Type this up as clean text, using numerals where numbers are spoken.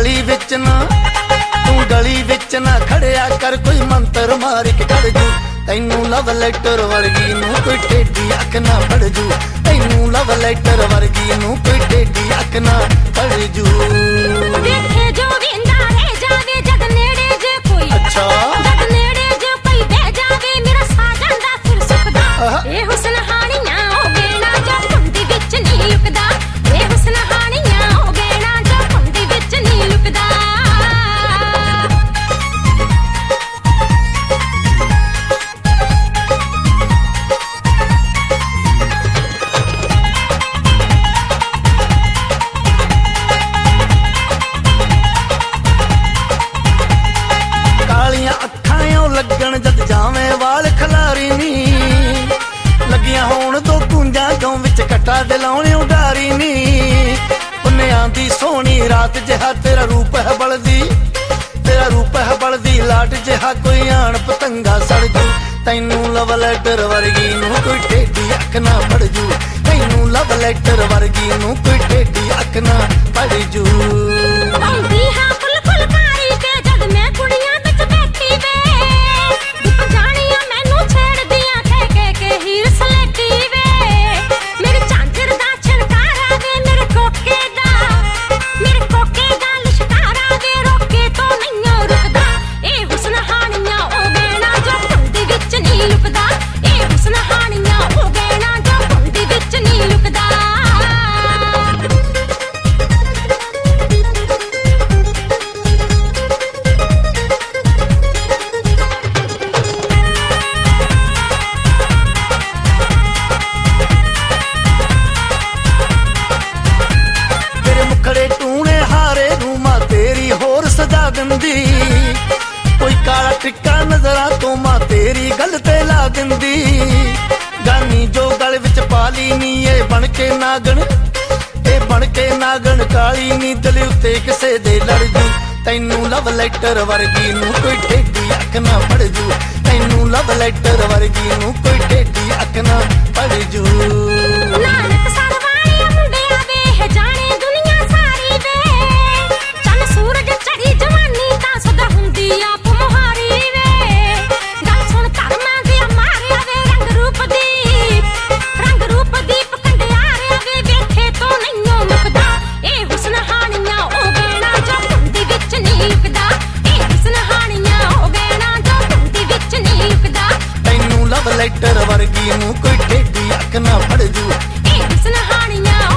ਗਲੀ ਵਿੱਚ ਨਾ ਤੂੰ ਗਲੀ ਵਿੱਚ ਨਾ ਖੜਿਆ ਕਰ ਕੋਈ ਮੰਤਰ ਮਾਰ ਕੇ ਕੱਢ ਜੂ ਤੈਨੂੰ ਲਵ ਲੈਟਰ ਵਰਗੀ ਨੂੰ ਕੋਈ ਟੇਢੀ ਅੱਖ ਨਾ ਫੜ ਜੂ ਤੈਨੂੰ ਲਵ ਲੈਟਰ ਵਰਗੀ ਨੂੰ ਕੋਈ ਟੇਢੀ ਅੱਖ ਨਾ ਫੜ ਜੂ ਵੇਖੇ ਜੋ ਵਿੰਦਾ ਰਹਿ ਜਾਵੇ ਜਦ ਨੇੜੇ ਜੇ ਕੋਈ ਅੱਛਾ ਜਦ ਨੇੜੇ ਜੇ ਕੋਈ ਬਹਿ ਜਾਵੇ ਮੇਰਾ ਸਾਹ ਜਾਂਦਾ ਫਿਰ ਸੁੱਕਦਾ ਇਹ ਹੁਸਨ ਹਾਣੀਆਂ ਹੋ ਗੇਣਾ ਜੋ ਧੁੰਦ ਵਿੱਚ ਨਹੀਂ ਲੁਕਦਾ ਇਹ ਹੁਸਨ ਹਾਣੀਆਂ ਹੋ ਗੇਣਾ ਜੋ ਧੁੰਦ ਵਿੱਚ ਨਹੀਂ ਲੁਕਦਾ ਲੱਗਣ ਜਦ ਜਾਵੇਂ ਵਾਲ ਖਲਾਰੀ ਨੀ ਲੱਗੀਆਂ ਹੋਣ ਦੋ ਕੁੰਜਾਂ ਗਾਉਂ ਵਿੱਚ ਕੱਟਾ ਦਿਲਾਉਣੇ ਉਡਾਰੀ ਨੀ ਪੁੰਨਿਆਂ ਦੀ ਸੋਹਣੀ ਰਾਤ ਜਿਹਾ ਤੇਰਾ ਰੂਪ ਹੈ ਬਲਦੀ ਤੇਰਾ ਰੂਪ ਹੈ ਬਲਦੀ ਲਾਟ ਜਿਹਾ ਕੋਈ ਆਣ ਪਤੰਗਾ ਸੜ ਜੂ ਤੈਨੂੰ ਲਵ ਲੈਟਰ ਵਰਗੀ ਨੂੰ ਕੋਈ ਟੇਢੀ ਅੱਖ ਨਾ ਫੜ ਜੂ ਤੈਨੂੰ ਲਵ ਲੈਟਰ ਵਰਗੀ ਨੂੰ ਕੋਈ ਟੇਢੀ ਅੱਖ ਨਾ ਫੜ ਜੂ ਆਉਂਦੀ ਹਾਂ ਫੁੱਲ ਫੁਲਕਾਰੀ ਤੇ ਜਦ ਮੈਂ ਕੁੜੀਆਂ ਵਿੱਚ ਬੈਠੀ ਵੇ ਦਿੰਦੀ ਕੋਈ ਕਾਲਾ ਟਿੱਕਾ ਨਜ਼ਰਾਂ ਤੋਂ ਮਾਂ ਤੇਰੀ ਗੱਲ ਤੇ ਲਾ ਦਿੰਦੀ ਗਾਨੀ ਜੋ ਗਲ ਵਿੱਚ ਪਾ ਲਈ ਨੀ ਇਹ ਬਣ ਕੇ ਨਾਗਣ ਕਾਲੀ ਨੀ ਦਿਲ ਉੱਤੇ ਕਿਸੇ ਦੇ ਲੜ ਜੂ ਤੈਨੂੰ ਲਵ ਲੈਟਰ ਵਰਗੀ ਨੂੰ ਕੋਈ ਟੇਢੀ ਅੱਖ ਨਾ ਫੜ ਜੂ ਤੈਨੂੰ ਲਵ ਲੈਟਰ ਵਰਗੀ ਨੂੰ ਕੋਈ ਟੇਢੀ ਅੱਖ ਨਾ ਫੜ ਜੂ ਲੈਟਰ ਵਰਗੀ ਨੂੰ ਕੋਈ ਟੇਢੀ ਅੱਖ ਨਾ ਫੜ ਜੂ ਇਹ ਹੁਸਨ ਹਾਣੀਆਂ